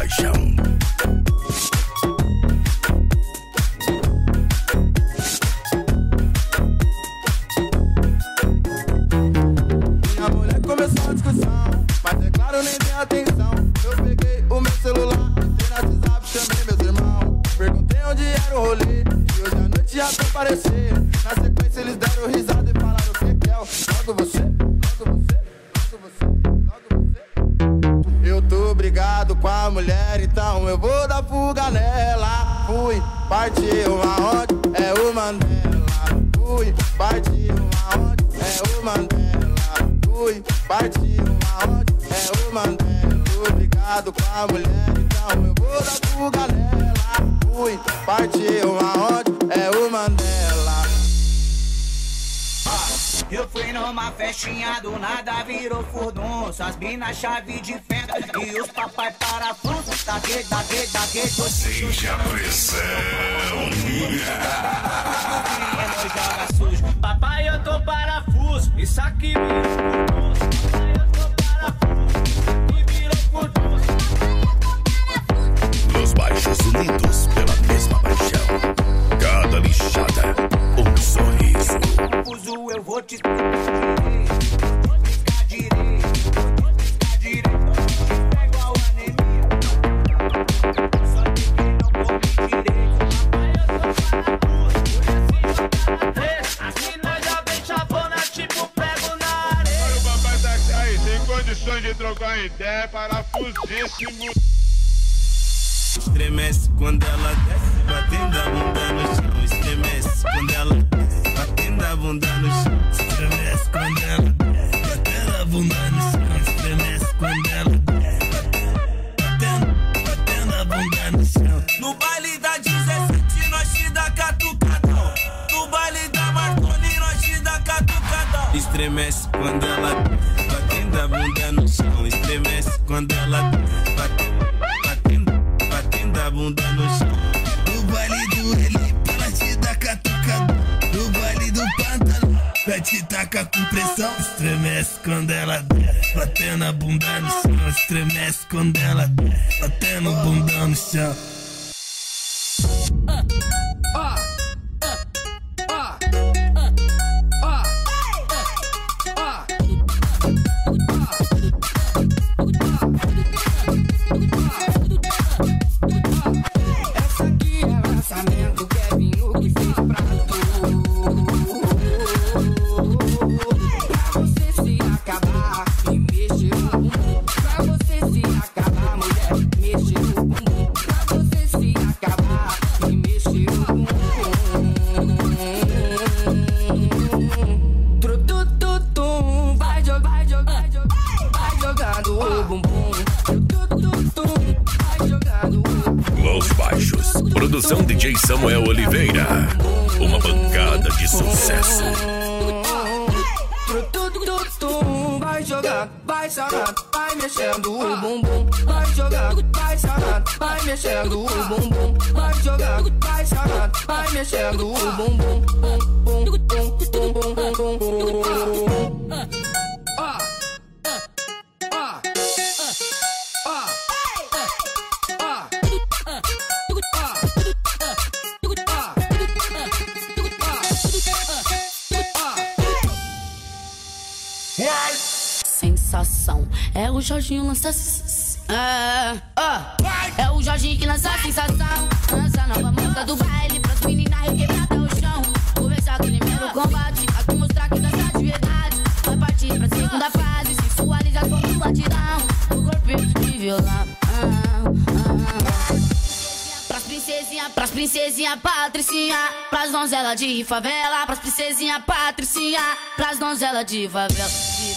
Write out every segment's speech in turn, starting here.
paixão. Minha mulher começou a discussão, mas é claro, nem dei atenção. Eu peguei o meu celular, entrei no WhatsApp, chamei meus irmãos. Perguntei onde era o rolê, e hoje à noite já pra aparecer. Na sequência eles deram risada e falaram que é logo você, logo você, logo você, logo você. Eu tô brigado com a mulher, então eu vou dar fuga nela. Fui, partiu aonde? É o Mandela. Fui, partiu aonde? É o Mandela. Fui, partiu aonde? É o Mandela. Tô brigado com a mulher, então eu vou dar fuga nela. Fui, partiu aonde? É o Mandela. Eu fui numa festinha, do nada virou furdunço. As minas chave de fenda e os papai parafuso. Daque, Sente a pressão. joga sujo. Papai, eu tô parafuso. Isso aqui virou furdunço. Papai, eu tô parafuso. E virou furdunço. Los baixos unidos pela mesma paixão. Cada lixada, um sorriso. Confuso, eu vou te explicar direito. Vou explicar direito. É igual anemia. Só de quem não come direito. Papai, eu tô parafuso. Por esse as minas já vem chavona, tipo prego na areia. Olha o papai tá aí, tem condições de trocar ideia, parafusíssimo. Estremece quando ela desce, batendo a bunda no chão. Estremece quando ela desce, batendo a bunda no chão. Estremece quando ela desce, batendo a bunda no chão. Estremece quando ela desce, batendo a bunda no chão. No baile da 17 nós te dá catucadão. No baile da Marconi nós te dá catucadão. Estremece quando ela desce, batendo a bunda no chão. Estremece quando ela desce, batendo a bunda no chão. No baile do Elipa, ela te dá catucadão. No baile do Pântano, vai te tacar com pressão. Estremece quando ela desce, batendo a bunda no chão. Estremece quando ela desce, batendo o bundão no chão. Los Baixos, produção DJ Samuel Oliveira. Uma bancada de sucesso. Vai jogando, vai sarrando, vai mexendo o bumbum. Vai jogando, vai sarrando, vai mexendo o bumbum. Vai jogando, vai sarrando, vai mexendo o bumbum. Sensação, é o Jorginho lança. É o Jorginho que lança a sensação. Lança a nova música do baile pras meninas requebradas ao chão. Começar aquele primeiro combate, aqui mostrar que dança de verdade. Vai partir pra segunda fase, sensualização do batidão. O corpo de violão. Pras princesinha patricinha, pras donzela de favela. Pras princesinha patricinha, pras donzela de favela.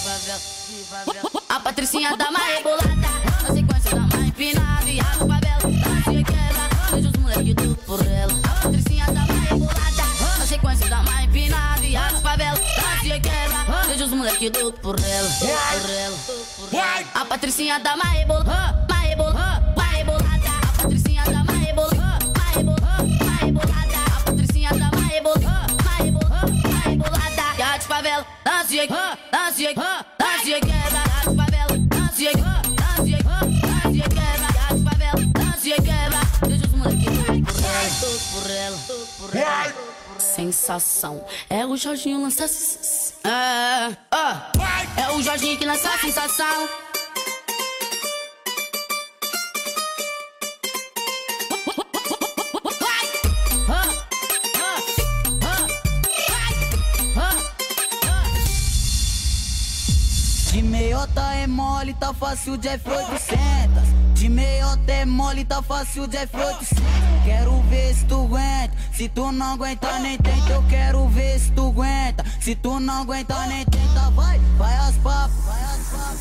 A patricinha dá mais rebolada, na sequência dá mais empinada. E a favela se quebra, vejo os moleque tudo por ela. A patricinha dá mais rebolada, na sequência dá mais empinada. E a favela se quebra, vejo os moleque tudo por ela. A patricinha dá mais rebolada, mais rebolada. A patricinha dá mais rebolada, mais rebolada. A patricinha dá mais rebolada, mais rebolada. E a de favela dança e quebra, dança e quebra. A de favela dança e quebra, dança e quebra. A de favela ela. Sensação. É o Jorginho lança. É o Jorginho que lança a sensação. De meiota é mole, tá fácil de F800. De meiota é mole, tá fácil de F800. Quero ver se tu aguenta. Se tu não aguenta nem tenta, eu quero ver se tu aguenta. Se tu não aguenta nem tenta, vai as papas, vai as papas,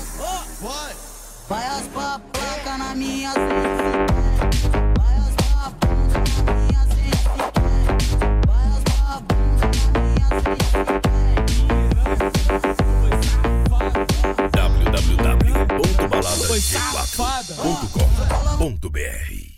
vai as papas, placa na minha 150. Vai as papas na minha 150. Vai as papas na minha 150. www.baladasg4.com.br